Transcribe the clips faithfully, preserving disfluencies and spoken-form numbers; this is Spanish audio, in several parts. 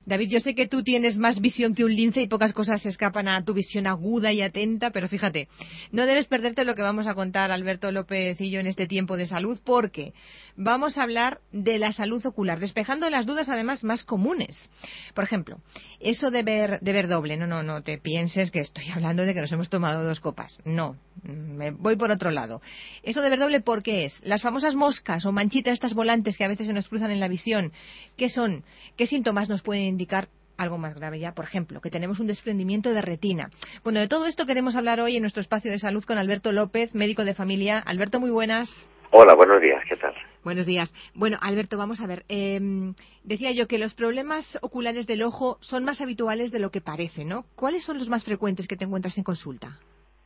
David, yo sé que tú tienes más visión que un lince y pocas cosas se escapan a tu visión aguda y atenta, pero fíjate, no debes perderte lo que vamos a contar Alberto López y yo en este tiempo de salud, porque vamos a hablar de la salud ocular, despejando las dudas además más comunes. Por ejemplo, eso de ver, de ver doble, no, no, no te pienses que estoy hablando de que nos hemos tomado dos copas, no, me voy por otro lado. Eso de ver doble, ¿por qué es? Las famosas moscas o manchitas estas volantes que a veces se nos cruzan en la visión, ¿qué son? ¿Qué síntomas nos pueden indicar algo más grave ya? Por ejemplo, que tenemos un desprendimiento de retina. Bueno, de todo esto queremos hablar hoy en nuestro espacio de salud con Alberto López, médico de familia. Alberto, muy buenas. Hola, buenos días, ¿qué tal? Buenos días. Bueno, Alberto, vamos a ver. Eh, decía yo que los problemas oculares del ojo son más habituales de lo que parece, ¿no? ¿Cuáles son los más frecuentes que te encuentras en consulta?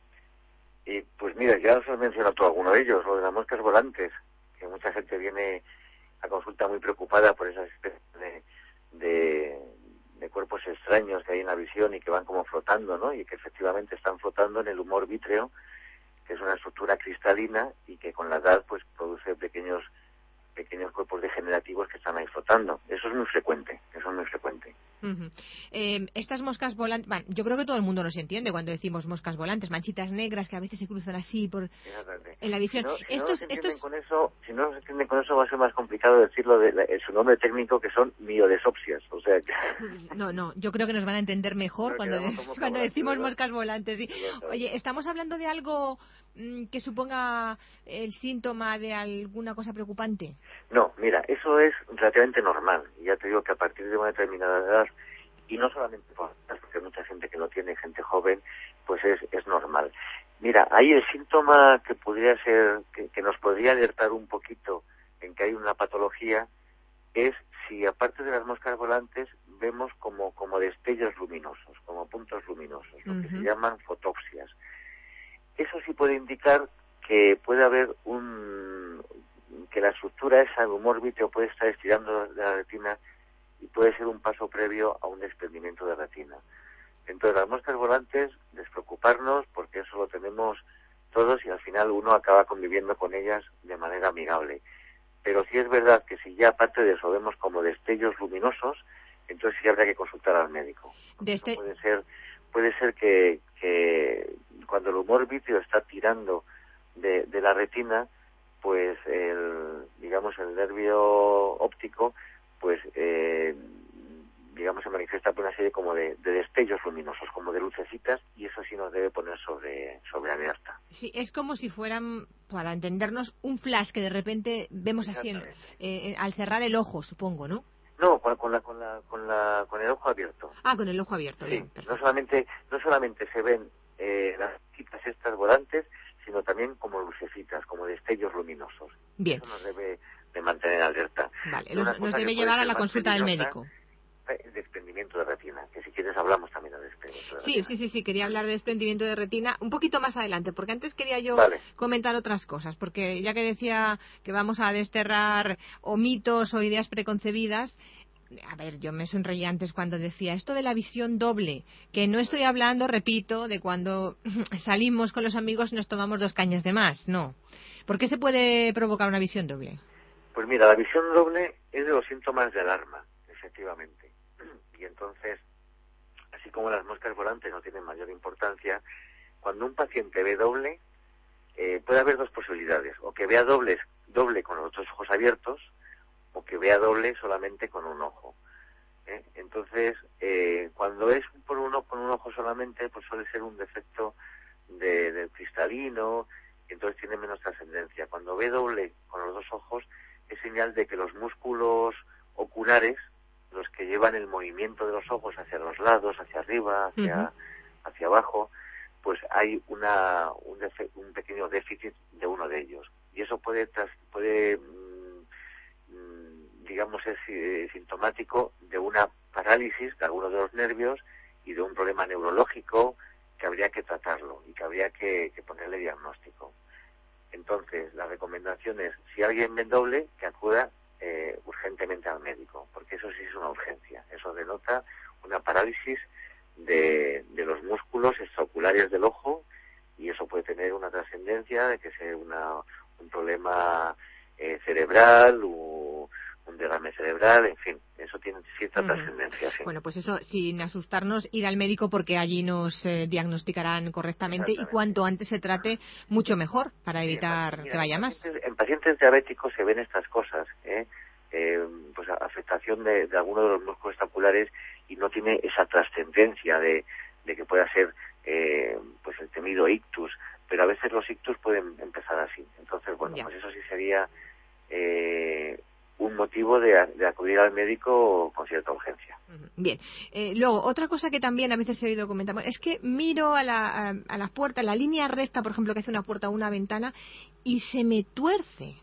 Y pues mira, ya os has mencionado tú alguno de ellos, lo de las moscas volantes, que mucha gente viene a consulta muy preocupada por esas especies de, de, de cuerpos extraños que hay en la visión y que van como flotando, ¿no? Y que efectivamente están flotando en el humor vítreo, que es una estructura cristalina y que con la edad pues produce pequeños pequeños cuerpos degenerativos que están ahí flotando. Eso es muy frecuente, eso es muy frecuente. Uh-huh. Eh, estas moscas volantes, bueno, yo creo que todo el mundo nos entiende cuando decimos moscas volantes, manchitas negras que a veces se cruzan así por en la visión. Si no, si estos, no nos entienden estos... con eso, si no nos entienden con eso va a ser más complicado decirlo de, de, de su nombre técnico, que son miodesopsias, o sea que... No, no, yo creo que nos van a entender mejor cuando, de, cuando decimos ¿verdad? Moscas volantes. ¿Sí? Oye, ¿estamos hablando de algo mmm, que suponga el síntoma de alguna cosa preocupante? No, mira, eso es relativamente normal. Y ya te digo que a partir de una determinada edad, y no solamente por porque hay mucha gente que lo tiene, gente joven, pues es, es normal. Mira, ahí el síntoma que podría ser, que, que nos podría alertar un poquito en que hay una patología, es si aparte de las moscas volantes vemos como, como destellos luminosos, como puntos luminosos, lo uh-huh. que se llaman fotopsias. Eso sí puede indicar que puede haber un, que la estructura esa, el humor vítreo puede estar estirando de la retina y puede ser un paso previo a un desprendimiento de retina. Entonces, las moscas volantes, despreocuparnos, porque eso lo tenemos todos y al final uno acaba conviviendo con ellas de manera amigable. Pero sí es verdad que si ya aparte de eso vemos como destellos luminosos, entonces sí habría que consultar al médico. Este... Puede ser, puede ser que, que cuando el humor vítreo está tirando de, de la retina, pues el, digamos, el nervio óptico, pues eh, digamos se manifiesta por una serie como de, de destellos luminosos, como de lucecitas, y eso sí nos debe poner sobre, sobre alerta. Sí, es como si fueran, para entendernos, un flash que de repente vemos así en, eh, al cerrar el ojo, supongo, ¿no? No, con, con la con la con la con el ojo abierto. Ah, con el ojo abierto, sí, bien. Perfecto. No solamente no solamente se ven eh, las citas estas volantes, sino también como lucecitas, como destellos luminosos. Bien. Eso nos debe de mantener alerta. Vale, nos, nos debe llevar a la consulta del médico. El desprendimiento de retina, que si quieres hablamos también del desprendimiento de sí, retina. Sí, sí, sí, quería hablar de desprendimiento de retina un poquito más adelante, porque antes quería yo vale. comentar otras cosas, porque ya que decía que vamos a desterrar o mitos o ideas preconcebidas, a ver, yo me sonreí antes cuando decía esto de la visión doble, que no estoy hablando, repito, de cuando salimos con los amigos y nos tomamos dos cañas de más, no. ¿Por qué se puede provocar una visión doble? Pues mira, la visión doble es de los síntomas de alarma, efectivamente. Y entonces, así como las moscas volantes no tienen mayor importancia, cuando un paciente ve doble, eh, puede haber dos posibilidades, o que vea dobles, doble con los dos ojos abiertos, o que vea doble solamente con un ojo. ¿eh? Entonces, eh, cuando es por uno con un ojo solamente, pues suele ser un defecto de, del cristalino, y entonces tiene menos trascendencia. Cuando ve doble con los dos ojos, es señal de que los músculos oculares, los que llevan el movimiento de los ojos hacia los lados, hacia arriba, hacia, uh-huh. hacia abajo, pues hay una un, defe- un pequeño déficit de uno de ellos. Y eso puede, tras- puede mmm, digamos, es eh, sintomático de una parálisis de alguno de los nervios y de un problema neurológico que habría que tratarlo y que habría que, que ponerle diagnóstico. Entonces, la recomendación es, si alguien ve doble, que acuda eh, urgentemente al médico, porque eso sí es una urgencia. Eso denota una parálisis de, de los músculos extraoculares del ojo y eso puede tener una trascendencia de que sea una, un problema eh, cerebral o un derrame cerebral, en fin, es eso tiene cierta uh-huh. trascendencia. Sí. Bueno, pues eso, sin asustarnos, ir al médico porque allí nos eh, diagnosticarán correctamente y cuanto antes se trate, mucho mejor para evitar sí, mira, que vaya en más. Pacientes, en pacientes diabéticos se ven estas cosas, ¿eh? Eh, pues afectación de, de alguno de los músculos escapulares y no tiene esa trascendencia de, de que pueda ser eh, pues el temido ictus, pero a veces los ictus pueden empezar así. Entonces, bueno, ya. pues eso sí sería eh, un motivo de, de acudir al médico con cierta urgencia. Bien. Eh, luego, otra cosa que también a veces he oído comentar, bueno, es que miro a la, a, a las puertas, la línea recta, por ejemplo, que hace una puerta o una ventana, y se me tuerce.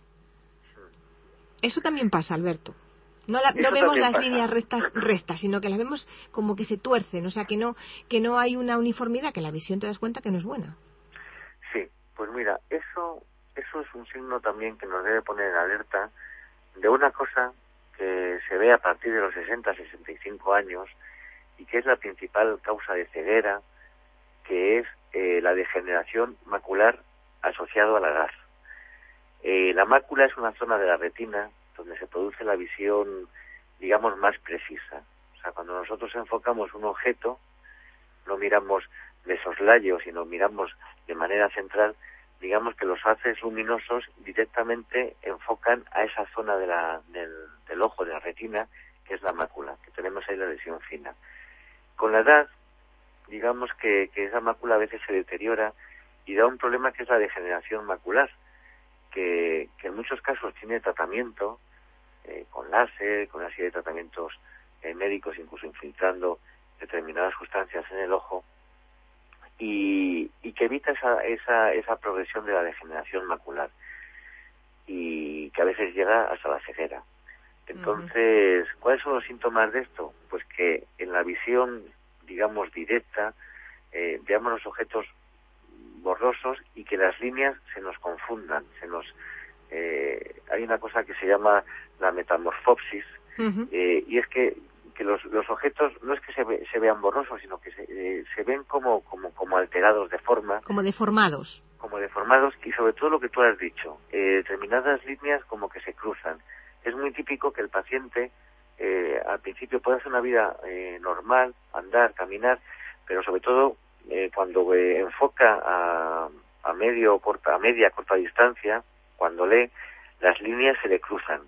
Eso también pasa, Alberto. No, la, no vemos las pasa. líneas rectas rectas, sino que las vemos como que se tuercen, o sea, que no que no hay una uniformidad, que la visión te das cuenta que no es buena. Sí, pues mira, eso eso es un signo también que nos debe poner en alerta de una cosa que se ve a partir de los sesenta, sesenta y cinco años y que es la principal causa de ceguera, que es eh, la degeneración macular asociada a la edad. Eh, la mácula es una zona de la retina donde se produce la visión, digamos, más precisa. O sea, cuando nosotros enfocamos un objeto, no miramos de soslayo, sino miramos de manera central, digamos que los haces luminosos directamente enfocan a esa zona de la, del, del ojo, de la retina, que es la mácula, que tenemos ahí la lesión fina. Con la edad, digamos que, que esa mácula a veces se deteriora y da un problema que es la degeneración macular, que, que en muchos casos tiene tratamiento, eh, con láser, con una serie de tratamientos eh, médicos, incluso infiltrando determinadas sustancias en el ojo, y, y que evita esa, esa, esa progresión de la degeneración macular, y que a veces llega hasta la ceguera. Entonces, uh-huh. ¿cuáles son los síntomas de esto? Pues que en la visión, digamos, directa, eh, veamos los objetos borrosos y que las líneas se nos confundan, se nos eh, hay una cosa que se llama la metamorfopsis, uh-huh. eh, y es que, que los, los objetos no es que se, ve, se vean borrosos, sino que se, eh, se ven como, como, como alterados de forma. Como deformados. Como deformados y sobre todo lo que tú has dicho, eh, determinadas líneas como que se cruzan. Es muy típico que el paciente eh, al principio pueda hacer una vida eh, normal, andar, caminar, pero sobre todo eh, cuando eh, enfoca a, a medio corta, a media corta distancia, cuando lee, las líneas se le cruzan.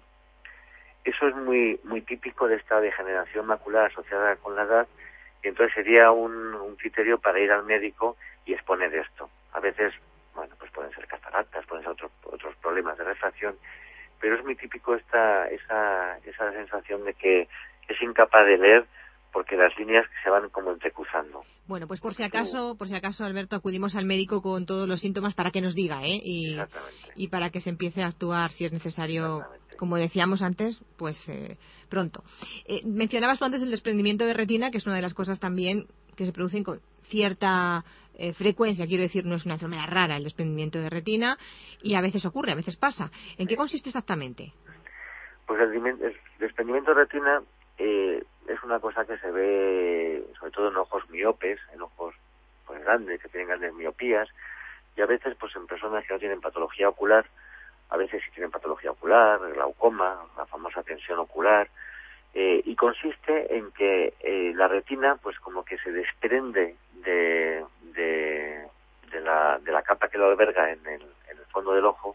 Eso es muy muy típico de esta degeneración macular asociada con la edad, y entonces sería un, un criterio para ir al médico y exponer esto. A veces, bueno, pues pueden ser cataratas, pueden ser otros otros problemas de refracción, pero es muy típico esta esa esa sensación de que es incapaz de leer porque las líneas se van como entrecruzando. Bueno, pues por si acaso, por si acaso, Alberto, acudimos al médico con todos los síntomas para que nos diga, ¿eh? Y, y para que se empiece a actuar si es necesario, como decíamos antes, pues eh, pronto. Eh, mencionabas tú antes el desprendimiento de retina, que es una de las cosas también que se producen con cierta eh, frecuencia, quiero decir, no es una enfermedad rara el desprendimiento de retina, y a veces ocurre, a veces pasa. ¿En qué consiste exactamente? Pues el, el desprendimiento de retina eh, es una cosa que se ve sobre todo en ojos miopes, en ojos pues grandes, que tienen grandes miopías, y a veces pues en personas que no tienen patología ocular, a veces sí tienen patología ocular, glaucoma, la famosa tensión ocular, eh, y consiste en que eh, la retina pues como que se desprende de, de, de, la, de la capa que lo alberga en el, en el fondo del ojo,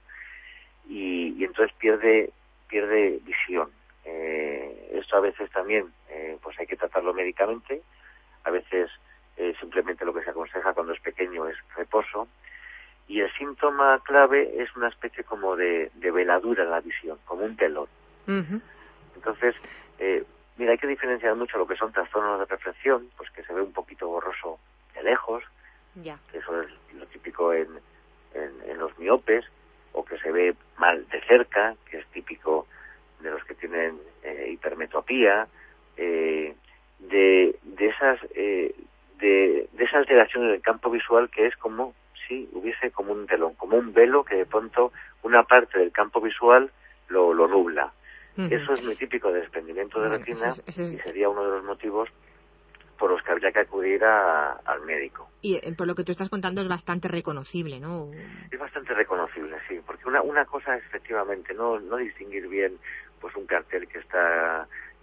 y, y entonces pierde, pierde visión. Eh, esto a veces también eh, pues hay que tratarlo médicamente, a veces eh, simplemente lo que se aconseja cuando es pequeño es reposo, y el síntoma clave es una especie como de, de veladura en la visión, como un telón. Uh-huh. Entonces, eh, mira, hay que diferenciar mucho lo que son trastornos de refracción, pues que se ve un poquito borroso de lejos, yeah. que eso es lo típico en, en, en los miopes, o que se ve mal de cerca, que es típico de los que tienen eh, hipermetropía, eh, de, de esas eh, de, de esa alteración en el campo visual que es como si hubiese como un telón, como un velo que de pronto una parte del campo visual lo, lo nubla. Uh-huh. Eso es muy típico del desprendimiento de bueno, retina, ese es, ese es... y sería uno de los motivos por los que habría que acudir a, al médico. Y eh, por lo que tú estás contando es bastante reconocible, ¿no? Es bastante reconocible, sí, porque una una cosa es efectivamente no no distinguir bien pues un cartel que está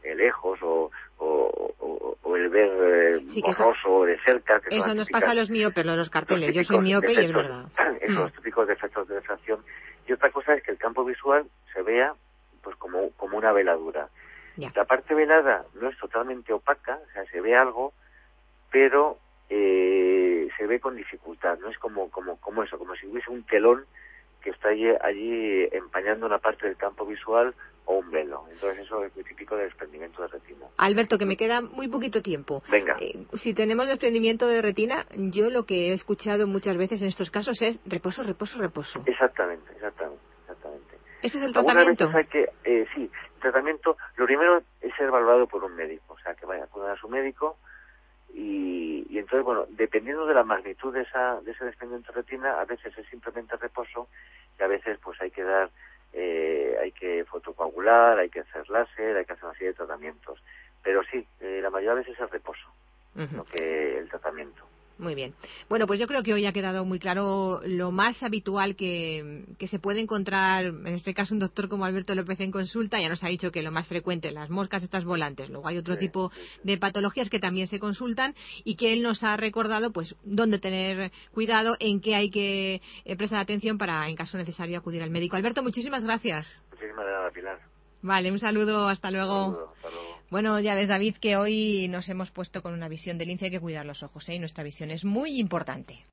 eh, lejos o, o, o, o el ver eh, sí, borroso de cerca. Que eso nos pasa a los miopes, los carteles. Los Yo soy miope defectos, y es verdad. Esos mm. típicos defectos de refracción. Y otra cosa es que el campo visual se vea pues como, como una veladura. Ya. La parte velada no es totalmente opaca, o sea, se ve algo, pero eh, se ve con dificultad. No es como, como, como eso, como si hubiese un telón que está allí, allí empañando una parte del campo visual o un velo. Entonces eso es muy típico del desprendimiento de retina. Alberto, que me queda muy poquito tiempo. Venga. Eh, si tenemos desprendimiento de retina, yo lo que he escuchado muchas veces en estos casos es reposo, reposo, reposo. Exactamente, exactamente, exactamente. ¿Ese es el tratamiento? Algunas veces hay que, eh, sí, el tratamiento, lo primero es ser evaluado por un médico, o sea, que vaya a su médico y, y entonces, bueno, dependiendo de la magnitud de esa de ese desprendimiento de retina, a veces es simplemente reposo y a veces pues hay que dar Eh, hay que fotocoagular, hay que hacer láser, hay que hacer una serie de tratamientos. Pero sí, eh, la mayoría de veces es el reposo, uh-huh. no que el tratamiento. Muy bien. Bueno, pues yo creo que hoy ha quedado muy claro lo más habitual que, que se puede encontrar, en este caso un doctor como Alberto López en consulta. Ya nos ha dicho que lo más frecuente, las moscas estas volantes. Luego hay otro sí, tipo sí, sí. de patologías que también se consultan y que él nos ha recordado pues dónde tener cuidado, en qué hay que eh, prestar atención para, en caso necesario, acudir al médico. Alberto, muchísimas gracias. Muchísimas gracias, Pilar. Vale, un saludo, hasta luego. Un saludo, hasta luego. Bueno, ya ves, David, que hoy nos hemos puesto con una visión del lince. Hay que cuidar los ojos, ¿eh? Y nuestra visión es muy importante.